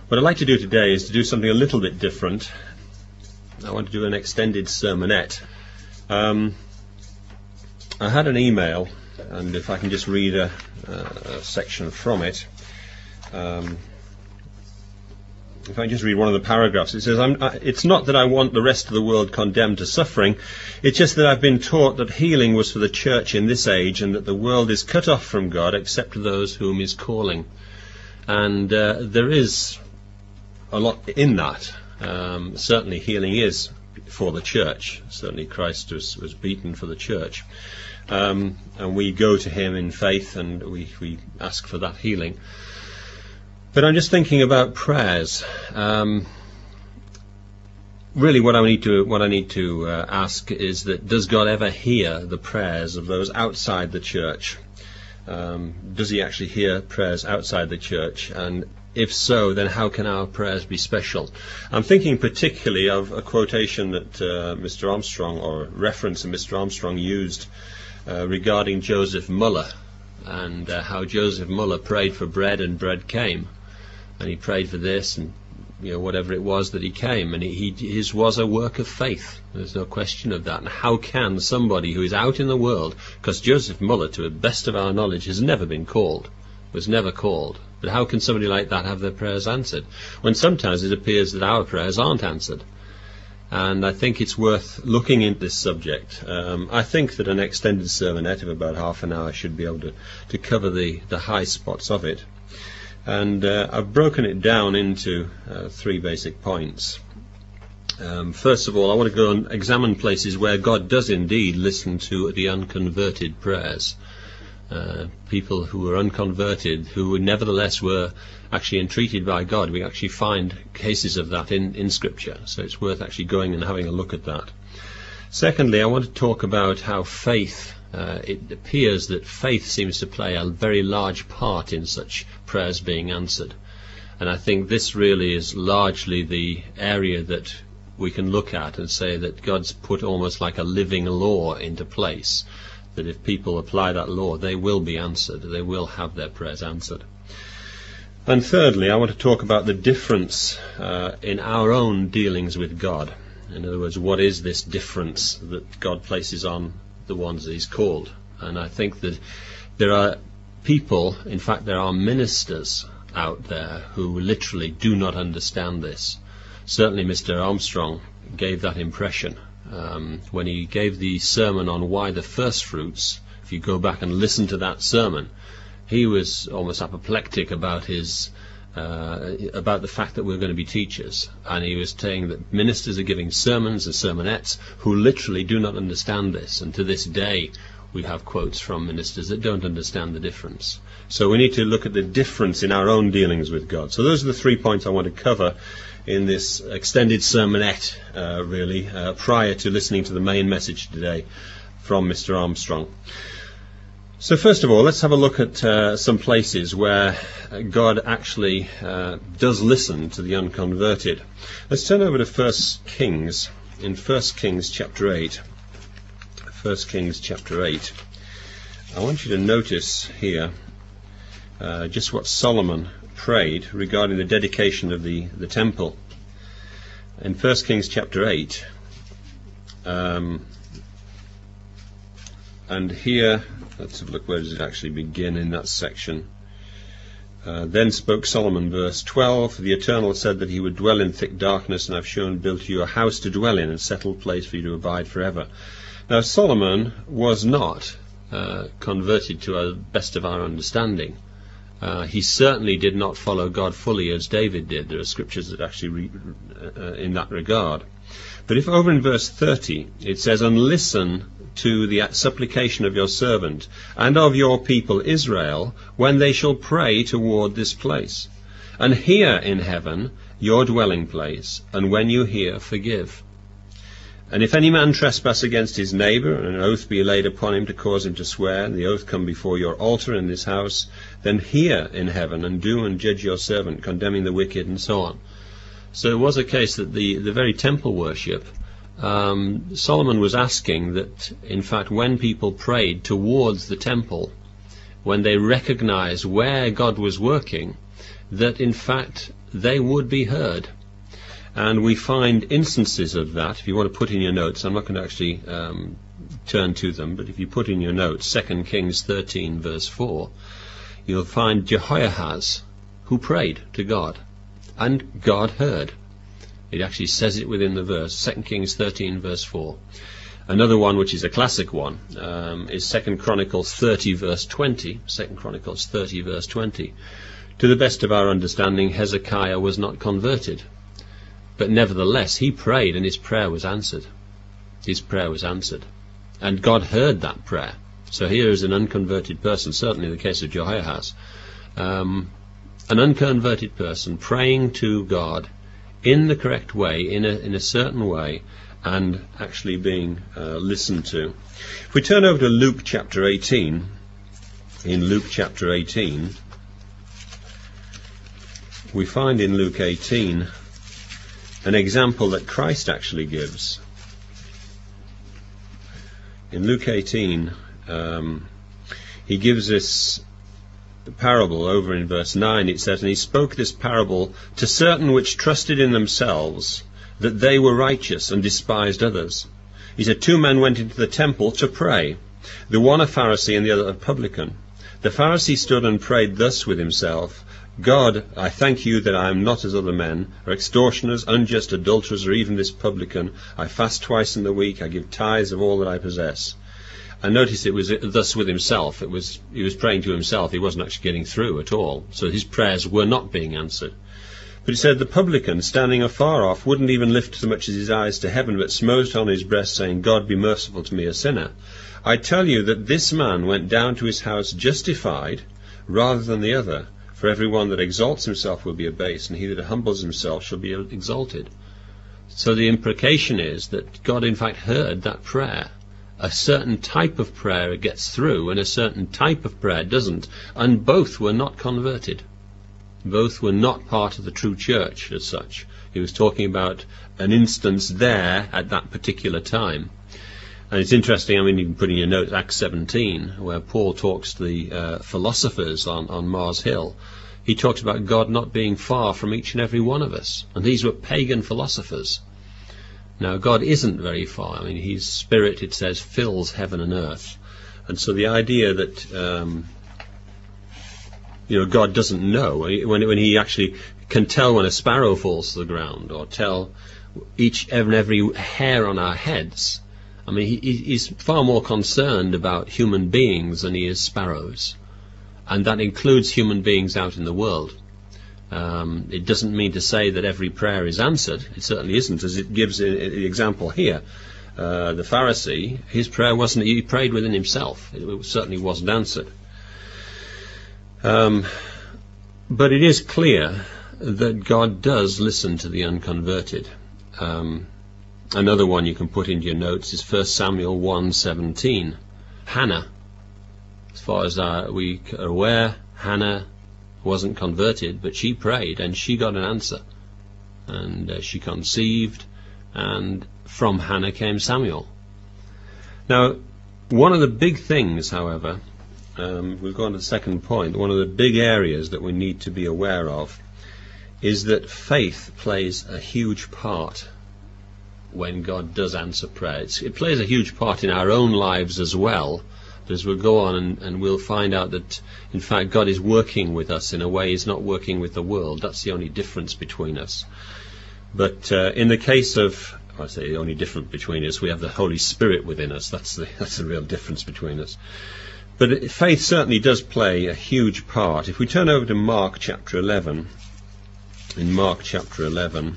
What I'd like to do today is to do something a little bit different. I want to do an extended sermonette. I had an email, and if I can just read a section from it. If I just read one of the paragraphs, it says, it's not that I want the rest of the world condemned to suffering, it's just that I've been taught that healing was for the church in this age, and that the world is cut off from God except to those whom He's calling. And there is a lot in that. Certainly healing is for the church. Certainly Christ was beaten for the church. And we go to Him in faith, and we ask for that healing. But I'm just thinking about prayers. Really, what I need to ask is that does God ever hear the prayers of those outside the church? Does He actually hear prayers outside the church? And if so, then how can our prayers be special? I'm thinking particularly of a quotation that Mr. Armstrong, or reference that Mr. Armstrong used regarding Joseph Muller, and how Joseph Muller prayed for bread and bread came. And he prayed for this, and whatever it was that he came, and his was a work of faith. There's no question of that. And how can somebody who is out in the world, because Joseph Muller, to the best of our knowledge, has never been called, was never called, but how can somebody like that have their prayers answered, when sometimes it appears that our prayers aren't answered? And I think it's worth looking into this subject. I think that an extended sermonette of about half an hour should be able to cover the high spots of it. And I've broken it down into 3 basic points. First of all, I want to go and examine places where God does indeed listen to the unconverted prayers. People who were unconverted, who nevertheless were actually entreated by God. We actually find cases of that in Scripture, so it's worth actually going and having a look at that. Secondly, I want to talk about how faith, it appears that faith seems to play a very large part in such prayers being answered. And I think this really is largely the area that we can look at and say that God's put almost like a living law into place, that if people apply that law, they will be answered, they will have their prayers answered. And thirdly, I want to talk about the difference in our own dealings with God. In other words, what is this difference that God places on the ones that He's called? And I think that there are people, in fact there are ministers out there who literally do not understand this. Certainly Mr. Armstrong gave that impression when he gave the sermon on why the first fruits. If you go back and listen to that sermon, he was almost apoplectic about his about the fact that we're going to be teachers, and he was saying that ministers are giving sermons and sermonettes who literally do not understand this, and to this day we have quotes from ministers that don't understand the difference. So we need to look at the difference in our own dealings with God. So those are the 3 points I want to cover in this extended sermonette, prior to listening to the main message today from Mr. Armstrong. So first of all, let's have a look at some places where God actually does listen to the unconverted. Let's turn over to 1 Kings, in 1 Kings chapter 8. 1 Kings chapter 8. I want you to notice here just what Solomon prayed regarding the dedication of the temple. In 1 Kings chapter 8, and here, let's have a look, where does it actually begin in that section? Then spoke Solomon, verse 12, the Eternal said that He would dwell in thick darkness, and I've built you a house to dwell in, and settled place for you to abide forever. Now Solomon was not converted to the best of our understanding. He certainly did not follow God fully as David did. There are scriptures that actually read in that regard. But if over in verse 30 it says, and listen to the supplication of your servant and of your people Israel when they shall pray toward this place, and hear in heaven your dwelling place, and when you hear, forgive. And if any man trespass against his neighbour, and an oath be laid upon him to cause him to swear, and the oath come before your altar in this house, then hear in heaven, and do and judge your servant, condemning the wicked, and so on. So it was a case that the very temple worship, Solomon was asking that, in fact, when people prayed towards the temple, when they recognized where God was working, that in fact they would be heard. And we find instances of that. If you want to put in your notes, I'm not going to actually turn to them, but if you put in your notes 2 Kings 13 verse 4, you'll find Jehoiahaz, who prayed to God, and God heard. It actually says it within the verse, 2 Kings 13 verse 4. Another one, which is a classic one, is 2 Chronicles 30 verse 20. 2 Chronicles 30 verse 20. To the best of our understanding, Hezekiah was not converted, but nevertheless he prayed, and his prayer was answered. His prayer was answered, and God heard that prayer. So here is an unconverted person, certainly in the case of Jehoiahaz, an unconverted person praying to God in the correct way, in a certain way, and actually being listened to. If we turn over to Luke chapter 18, in Luke chapter 18, we find in Luke 18 an example that Christ actually gives. In Luke 18, he gives this parable over in verse 9. It says, "And he spoke this parable to certain which trusted in themselves that they were righteous and despised others. He said, 2 men went into the temple to pray, the one a Pharisee and the other a publican. The Pharisee stood and prayed thus with himself, God, I thank you that I am not as other men, or extortioners, unjust, adulterers, or even this publican. I fast twice in the week, I give tithes of all that I possess." And notice it was thus with himself. He was praying to himself. He wasn't actually getting through at all. So his prayers were not being answered. But he said, the publican, standing afar off, wouldn't even lift so much as his eyes to heaven, but smote on his breast, saying, God, be merciful to me, a sinner. I tell you that this man went down to his house justified rather than the other. For every one that exalts himself will be abased, and he that humbles himself shall be exalted. So the implication is that God in fact heard that prayer. A certain type of prayer gets through, and a certain type of prayer doesn't, and both were not converted. Both were not part of the true church as such. He was talking about an instance there at that particular time. And it's interesting, I mean, you can put in your notes Acts 17, where Paul talks to the philosophers on Mars Hill. He talks about God not being far from each and every one of us. And these were pagan philosophers. Now, God isn't very far. I mean, his spirit, it says, fills heaven and earth. And so the idea that, God doesn't know, when he actually can tell when a sparrow falls to the ground, or tell each and every hair on our heads. I mean, he's far more concerned about human beings than he is sparrows. And that includes human beings out in the world. It doesn't mean to say that every prayer is answered. It certainly isn't, as it gives the example here. The Pharisee, his prayer wasn't, he prayed within himself. It certainly wasn't answered. But it is clear that God does listen to the unconverted. Another one you can put into your notes is 1 Samuel 1:17. Hannah, as far as we are aware, Hannah wasn't converted, but she prayed and she got an answer. And she conceived, and from Hannah came Samuel. Now, one of the big things, however, we've gone to the second point, one of the big areas that we need to be aware of is that faith plays a huge part when God does answer prayer. It plays a huge part in our own lives as well. As we'll go on and we'll find out that, in fact, God is working with us in a way He's not working with the world. That's the only difference between us. But in the case of, I say the only difference between us, we have the Holy Spirit within us. That's the real difference between us. But faith certainly does play a huge part. If we turn over to Mark chapter 11, in Mark chapter 11,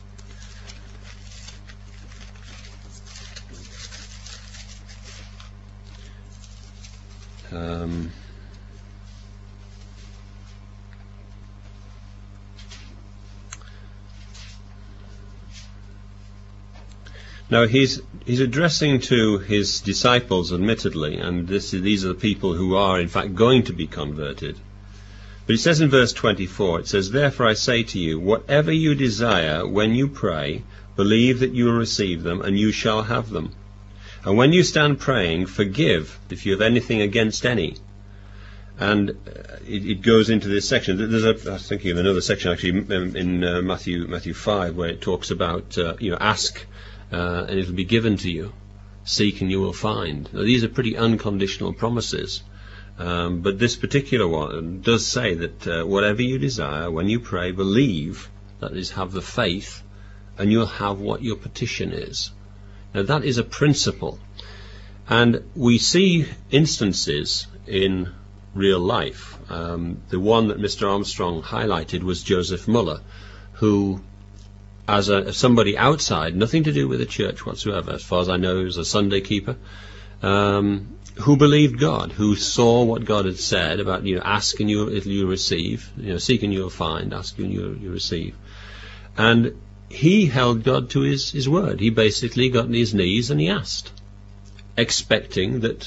now he's addressing to his disciples, admittedly, and these are the people who are in fact going to be converted. But it says in verse 24, it says, Therefore I say to you, whatever you desire when you pray, believe that you will receive them, and you shall have them. And when you stand praying, forgive if you have anything against any, And it goes into this section. I was thinking of another section actually in Matthew 5, where it talks about ask and it will be given to you, seek and you will find. Now, these are pretty unconditional promises, but this particular one does say that whatever you desire, when you pray, believe, that is, have the faith, and you'll have what your petition is. Now, that is a principle, and we see instances in real life. The one that Mr. Armstrong highlighted was Joseph Muller, who, as somebody outside, nothing to do with the church whatsoever, as far as I know, he was a Sunday keeper, who believed God, who saw what God had said about, ask and you'll receive, seek and you'll find, ask and you'll receive. And he held God to his word. He basically got on his knees and he asked, expecting that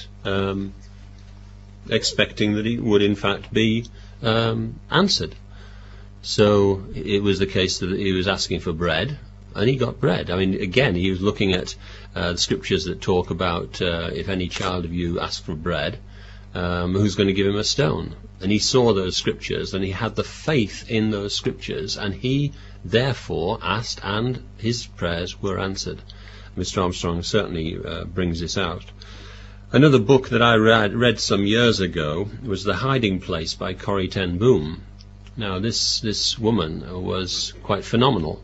he would in fact be answered. So it was the case that he was asking for bread, and he got bread. I mean, again, he was looking at the scriptures that talk about if any child of you asks for bread, who's going to give him a stone? And he saw those scriptures, and he had the faith in those scriptures, and he therefore asked, and his prayers were answered. Mr. Armstrong certainly brings this out. Another book that I read some years ago was The Hiding Place by Corrie ten Boom. Now, this woman was quite phenomenal.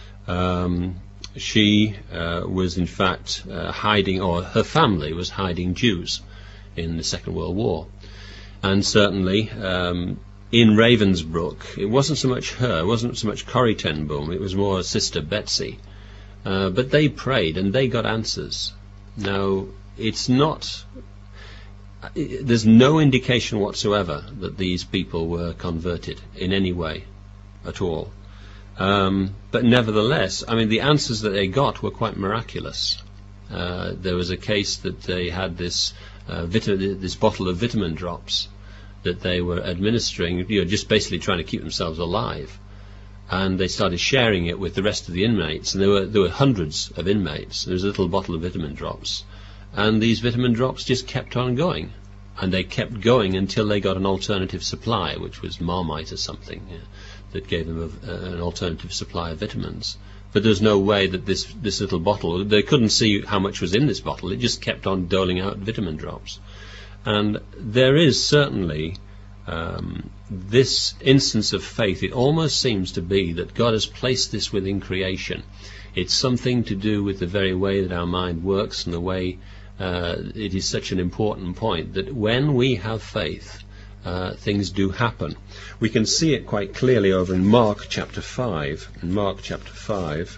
She was in fact hiding, or her family was hiding Jews in the Second World War. And certainly in Ravensbrück, it wasn't so much her, it wasn't so much Corrie ten Boom, it was more Sister Betsy. But they prayed and they got answers. Now, there's no indication whatsoever that these people were converted in any way at all. But nevertheless, I mean, the answers that they got were quite miraculous. There was a case that they had this bottle of vitamin drops that they were administering, just basically trying to keep themselves alive. And they started sharing it with the rest of the inmates, and there were hundreds of inmates. There was a little bottle of vitamin drops, and these vitamin drops just kept on going, and they kept going until they got an alternative supply, which was Marmite or something, that gave them an alternative supply of vitamins. But there's no way that this little bottle, they couldn't see how much was in this bottle, it just kept on doling out vitamin drops. And there is certainly this instance of faith. It almost seems to be that God has placed this within creation. It's something to do with the very way that our mind works, and the way it is such an important point that when we have faith, things do happen. We can see it quite clearly over in Mark chapter 5. In Mark chapter 5,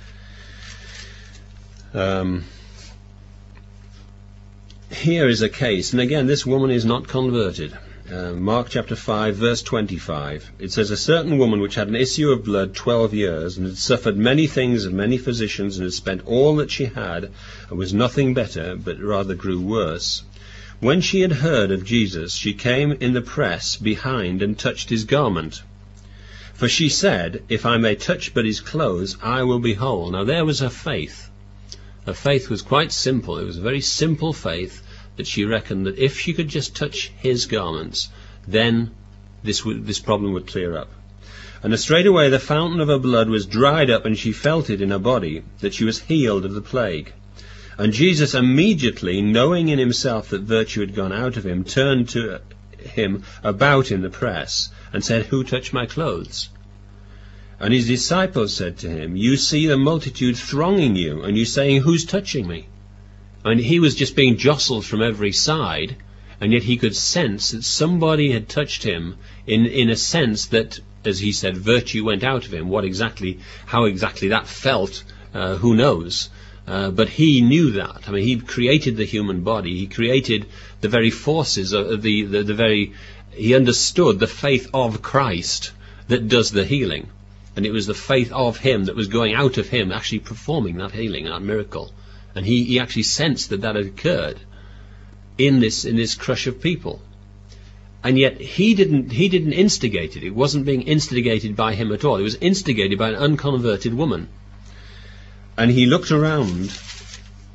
here is a case, and again, this woman is not converted. Mark chapter 5, verse 25. It says, "A certain woman which had an issue of blood 12 years, and had suffered many things of many physicians, and had spent all that she had, and was nothing better, but rather grew worse. When she had heard of Jesus, she came in the press behind and touched his garment. For she said, If I may touch but his clothes, I will be whole." Now there was her faith. Her faith was quite simple. It was a very simple faith, that she reckoned that if she could just touch his garments, then this problem would clear up. "And straightway the fountain of her blood was dried up, and she felt it in her body, that she was healed of the plague. And Jesus immediately, knowing in himself that virtue had gone out of him, turned to him about in the press, and said, Who touched my clothes? And his disciples said to him, You see the multitude thronging you, and you saying, Who's touching me? And he was just being jostled from every side, and yet he could sense that somebody had touched him in a sense that, as he said, virtue went out of him. How exactly that felt, who knows? But he knew that. I mean, he created the human body. He created the very forces of he understood the faith of Christ that does the healing. And it was the faith of him that was going out of him, actually performing that healing, that miracle. And he actually sensed that had occurred in this crush of people. And yet he didn't instigate it. It wasn't being instigated by him at all. It was instigated by an unconverted woman. And he looked around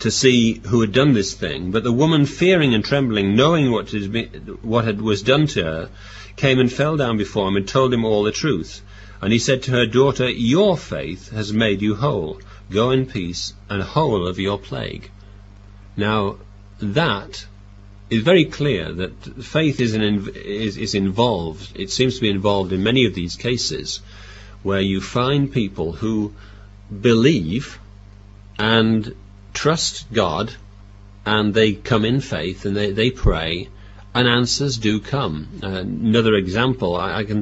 to see who had done this thing. But the woman, fearing and trembling, knowing what was done to her, came and fell down before him and told him all the truth. And he said to her, "Daughter, your faith has made you whole. Go in peace and whole of your plague." Now, that is very clear that faith is involved. It seems to be involved in many of these cases where you find people who believe and trust God, and they come in faith and they pray, and answers do come. Another example,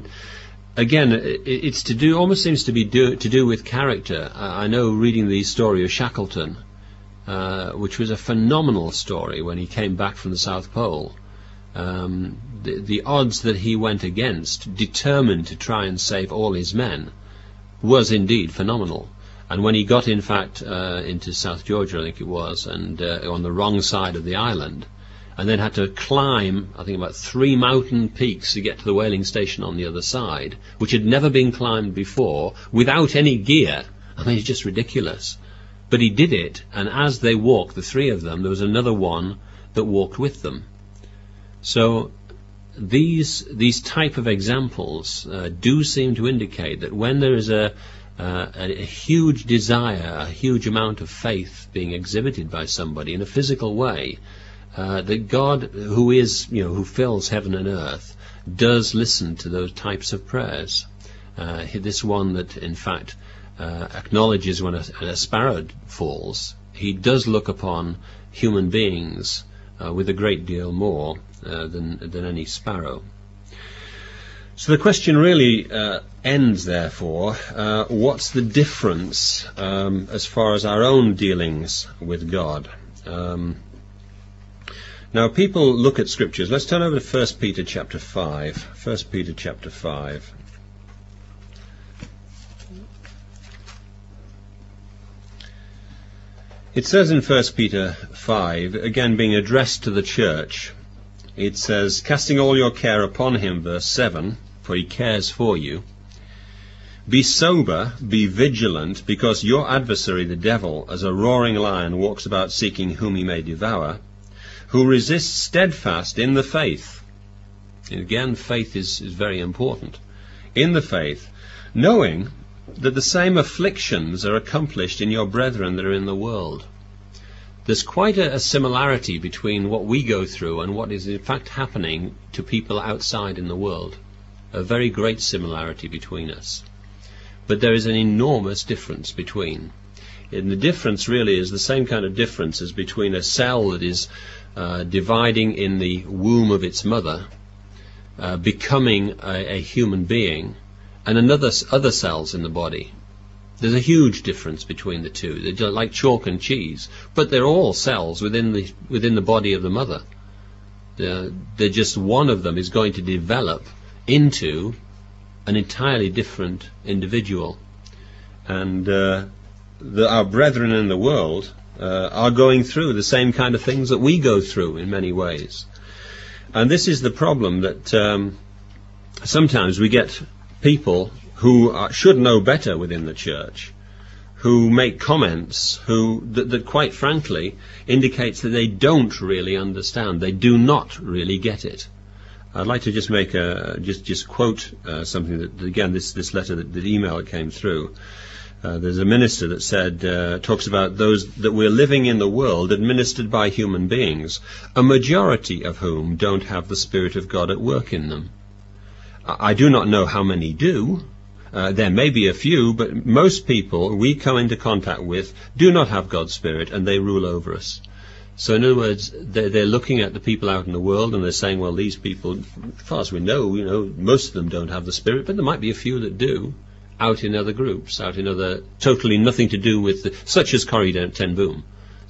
it's to do, almost seems to be to do with character. I know, reading the story of Shackleton, which was a phenomenal story when he came back from the South Pole. The odds that he went against, determined to try and save all his men, was indeed phenomenal. And when he got, in fact, into South Georgia, I think it was, and on the wrong side of the island, and then had to climb, I think, about 3 mountain peaks to get to the whaling station on the other side, which had never been climbed before, without any gear. I mean, it's just ridiculous. But he did it, and as they walked, the 3 of them, there was another one that walked with them. So these type of examples do seem to indicate that when there is a huge desire, a huge amount of faith being exhibited by somebody in a physical way, that God, who fills heaven and earth, does listen to those types of prayers. This one that, in fact, acknowledges when a sparrow falls, he does look upon human beings with a great deal more than any sparrow. So the question really ends, therefore, what's the difference as far as our own dealings with God? Now, people look at scriptures. Let's turn over to 1 Peter chapter 5. 1 Peter chapter 5. It says in 1 Peter 5, again being addressed to the church, it says, "Casting all your care upon him," verse 7, "for he cares for you. Be sober, be vigilant, because your adversary the devil, as a roaring lion, walks about seeking whom he may devour, who resists steadfast in the faith." And again, faith is very important. "In the faith, knowing that the same afflictions are accomplished in your brethren that are in the world." There's quite a similarity between what we go through and what is in fact happening to people outside in the world. A very great similarity between us. But there is an enormous difference between. And the difference really is the same kind of difference as between a cell that is dividing in the womb of its mother, becoming a human being, and other cells in the body. There's a huge difference between the two. They're like chalk and cheese, but they're all cells within the body of the mother. They're just, one of them is going to develop into an entirely different individual. And our brethren in the world are going through the same kind of things that we go through in many ways. And this is the problem, that sometimes we get people who should know better within the church, who make comments that quite frankly indicates that they don't really understand. They do not really get it. I'd like to just make just quote something that, again, this letter, the email that came through. There's a minister that said, talks about those that we're living in the world administered by human beings, a majority of whom don't have the Spirit of God at work in them. I do not know how many do. There may be a few, but most people we come into contact with do not have God's Spirit, and they rule over us. So in other words, they're looking at the people out in the world, and they're saying, well, these people, as far as we know, most of them don't have the Spirit, but there might be a few that do, out in other groups, out in other, totally nothing to do with, such as Corrie ten Boom.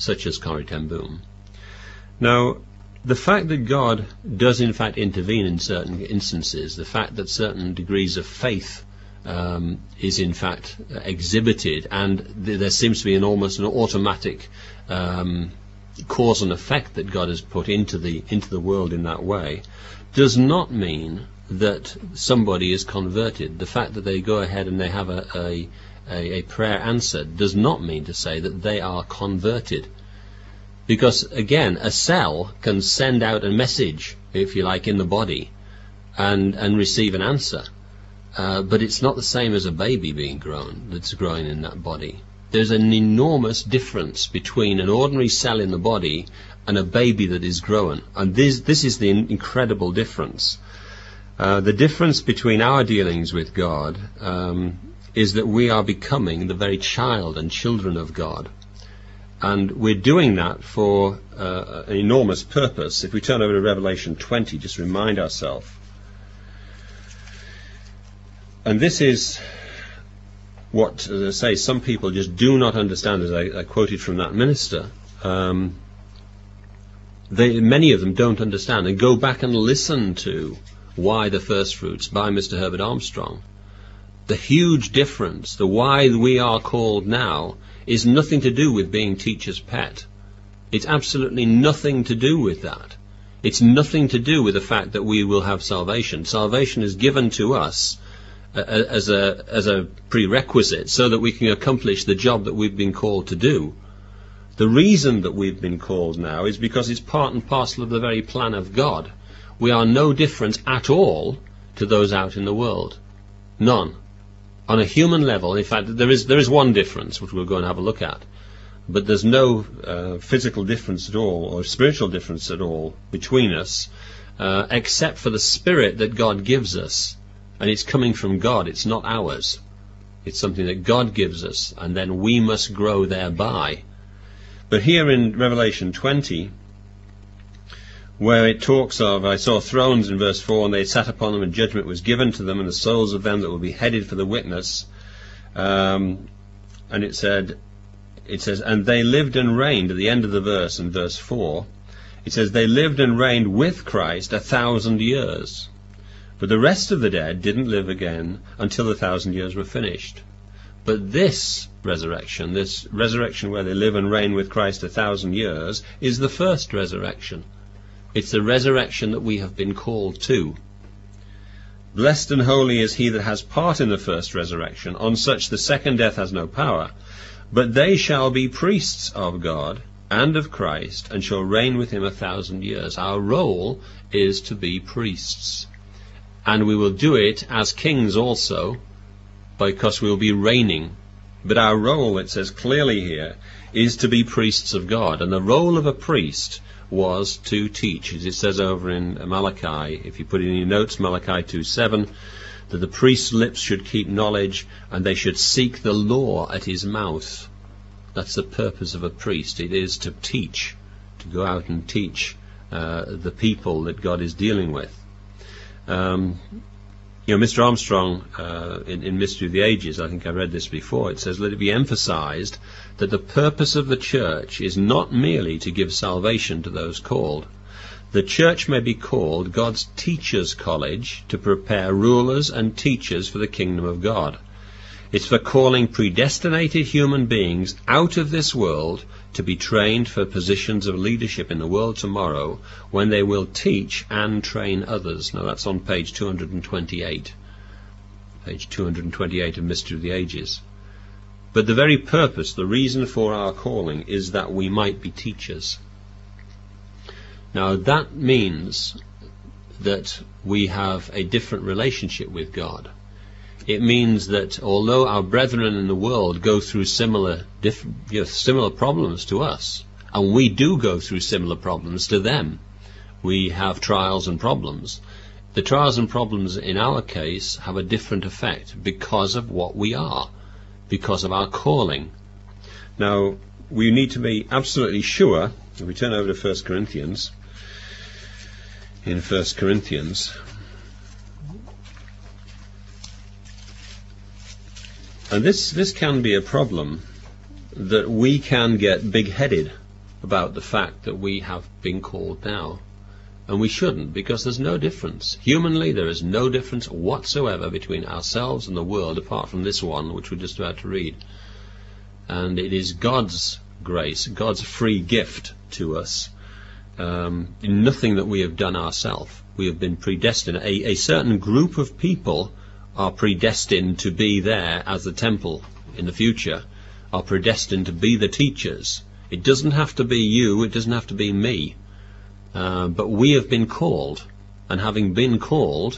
Now, the fact that God does in fact intervene in certain instances, the fact that certain degrees of faith is in fact exhibited, and there seems to be almost an automatic cause and effect that God has put into the world in that way, does not mean that somebody is converted. The fact that they go ahead and they have a prayer answered does not mean to say that they are converted. Because, again, a cell can send out a message, if you like, in the body and receive an answer. But it's not the same as a baby being grown, that's growing in that body. There's an enormous difference between an ordinary cell in the body and a baby that is growing. And this is the incredible difference. The difference between our dealings with God is that we are becoming the very child and children of God. And we're doing that for an enormous purpose. If we turn over to Revelation 20, just remind ourselves. And this is what, as I say, some people just do not understand, as I quoted from that minister. Many of them don't understand. And go back and listen to Why the First Fruits by Mr. Herbert Armstrong. The huge difference, the why we are called now, is nothing to do with being teacher's pet. It's absolutely nothing to do with that. It's nothing to do with the fact that we will have salvation. Salvation is given to us as a prerequisite so that we can accomplish the job that we've been called to do. The reason that we've been called now is because it's part and parcel of the very plan of God. We are no different at all to those out in the world. None. On a human level, in fact, there is one difference, which we'll go and have a look at. But there's no physical difference at all, or spiritual difference at all, between us, except for the spirit that God gives us. And it's coming from God, it's not ours. It's something that God gives us, and then we must grow thereby. But here in Revelation 20, where it talks of, I saw thrones in verse 4, and they sat upon them, and judgment was given to them, and the souls of them that were beheaded for the witness. And it says, and they lived and reigned, at the end of the verse, in verse 4, it says, they lived and reigned with Christ 1,000 years. But the rest of the dead didn't live again until the 1,000 years were finished. But this resurrection where they live and reign with Christ 1,000 years, is the first resurrection. It's the resurrection that we have been called to. Blessed and holy is he that has part in the first resurrection. On such the second death has no power. But they shall be priests of God and of Christ, and shall reign with him 1,000 years. Our role is to be priests. And we will do it as kings also, because we will be reigning. But our role, it says clearly here, is to be priests of God. And the role of a priest was to teach, as it says over in Malachi, if you put it in your notes, Malachi 2:7, that the priest's lips should keep knowledge, and they should seek the law at his mouth. That's the purpose of a priest. It is to teach, to go out and teach the people that God is dealing with. Mr. Armstrong, in Mystery of the Ages, I think I read this before, it says, let it be emphasized that the purpose of the church is not merely to give salvation to those called. The church may be called God's teachers' college to prepare rulers and teachers for the kingdom of God. It's for calling predestinated human beings out of this world to be trained for positions of leadership in the world tomorrow, when they will teach and train others. Now that's on page 228. Page 228 of Mystery of the Ages. But the very purpose, the reason for our calling, is that we might be teachers. Now that means that we have a different relationship with God. It means that although our brethren in the world go through similar problems to us, and we do go through similar problems to them, we have trials and problems. The trials and problems in our case have a different effect because of what we are, because of our calling. Now, we need to be absolutely sure, if we turn over to 1 Corinthians, in 1 Corinthians, and this can be a problem, that we can get big-headed about the fact that we have been called now. And we shouldn't, because there's no difference. Humanly, there is no difference whatsoever between ourselves and the world, apart from this one, which we're just about to read. And it is God's grace, God's free gift to us, in nothing that we have done ourselves. We have been predestined. A certain group of people are predestined to be there as the temple in the future, are predestined to be the teachers It doesn't have to be you, it doesn't have to be me, but we have been called, and having been called,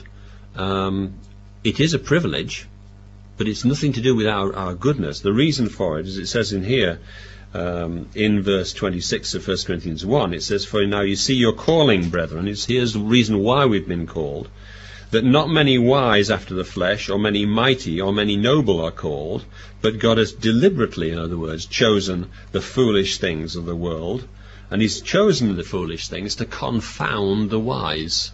it is a privilege, but it's nothing to do with our goodness. The reason for it, as it says in here, in verse 26 of 1 Corinthians 1, it says, "For now you see your calling, brethren." Here's the reason why we've been called, "that not many wise after the flesh, or many mighty, or many noble are called, but God has deliberately," in other words, chosen the foolish things of the world, and he's chosen the foolish things to confound the wise.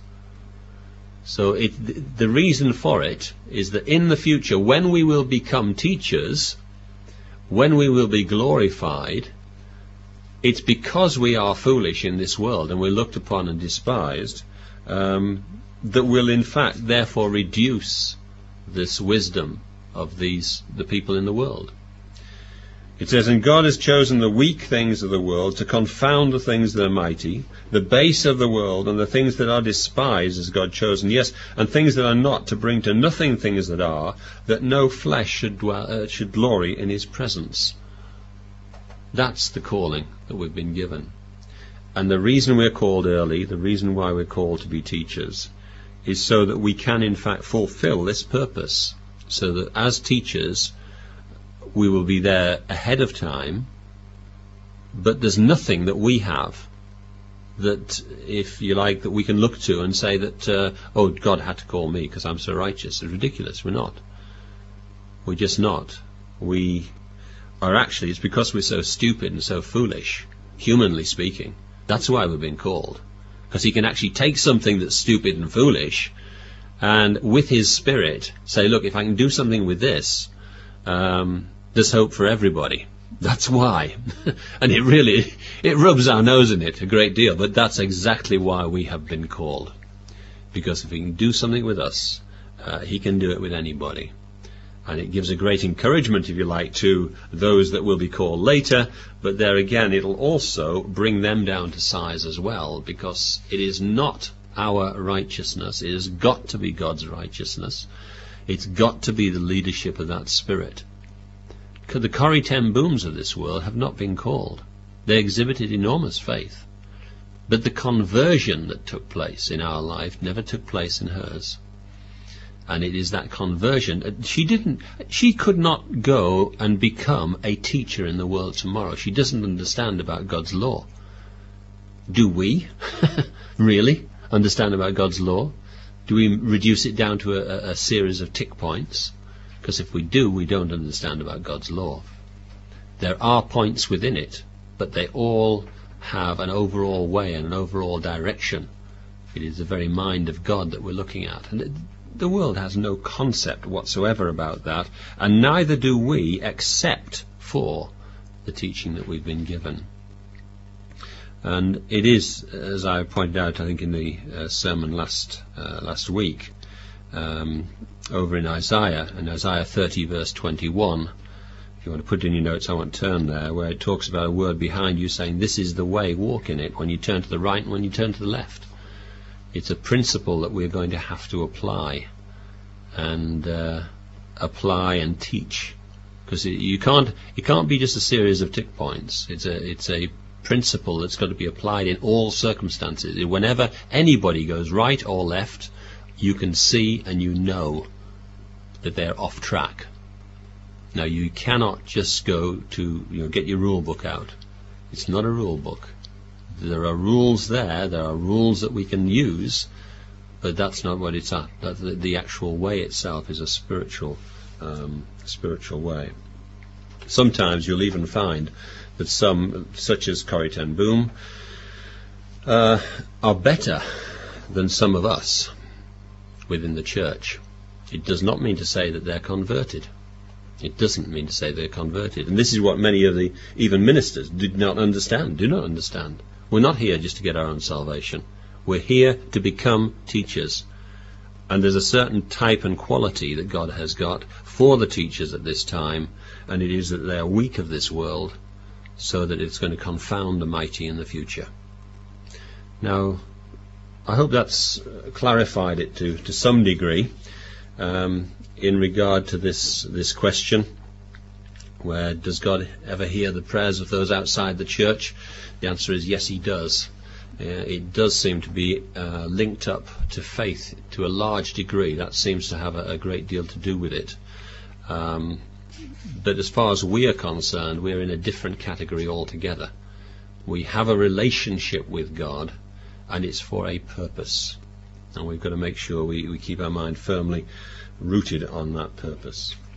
So the reason for it is that in the future, when we will become teachers, when we will be glorified, it's because we are foolish in this world and we're looked upon and despised, that will in fact therefore reduce this wisdom of the people in the world. It says, "And God has chosen the weak things of the world to confound the things that are mighty, the base of the world and the things that are despised has God chosen, yes, and things that are not, to bring to nothing things that are, that no flesh should glory in his presence." That's the calling that we've been given. And the reason we're called early, the reason why we're called to be teachers, is so that we can in fact fulfill this purpose, so that as teachers we will be there ahead of time, but there's nothing that we have that, if you like, that we can look to and say that, oh, God had to call me because I'm so righteous. It's ridiculous. We're not. We're just not. We are actually, it's because we're so stupid and so foolish, humanly speaking. That's why we've been called. Because he can actually take something that's stupid and foolish and with his Spirit say, look, if I can do something with this, there's hope for everybody. That's why. And it rubs our nose in it a great deal, but that's exactly why we have been called. Because if he can do something with us, he can do it with anybody. And it gives a great encouragement, if you like, to those that will be called later, but there again it'll also bring them down to size as well, because it is not our righteousness. It has got to be God's righteousness. It's got to be the leadership of that Spirit. The Corrie ten Booms of this world have not been called. They exhibited enormous faith. But the conversion that took place in our life never took place in hers. And it is that conversion. She could not go and become a teacher in the world tomorrow. She doesn't understand about God's law. Do we really understand about God's law? Do we reduce it down to a series of tick points? Because if we do, we don't understand about God's law. There are points within it, but they all have an overall way and an overall direction. It is the very mind of God that we're looking at. And the world has no concept whatsoever about that, and neither do we, except for the teaching that we've been given. And it is, as I pointed out, I think in the sermon last week, over in Isaiah 30 verse 21, if you want to put it in your notes, I won't turn there, where it talks about a word behind you saying, this is the way, walk in it, when you turn to the right and when you turn to the left. It's a principle that we're going to have to apply and teach, because it can't be just a series of tick points. It's a principle that's got to be applied in all circumstances. Whenever anybody goes right or left, you can see and you know that they're off track. Now, you cannot just go to get your rule book out. It's not a rule book. There are rules there. There are rules that we can use, but that's not what it's at. The actual way itself is a spiritual way. Sometimes you'll even find that some, such as Corrie ten Boom, are better than some of us within the church. It does not mean to say that they're converted. It doesn't mean to say they're converted. And this is what many of the even ministers do not understand. We're not here just to get our own salvation. We're here to become teachers. And there's a certain type and quality that God has got for the teachers at this time, and it is that they are weak of this world, so that it's going to confound the mighty in the future. Now, I hope that's clarified it to some degree in regard to this question. where does God ever hear the prayers of those outside the church? The answer is yes, he does. It does seem to be linked up to faith to a large degree. That seems to have a great deal to do with it. But as far as we are concerned, we're in a different category altogether. We have a relationship with God, and it's for a purpose. And we've got to make sure we keep our mind firmly rooted on that purpose.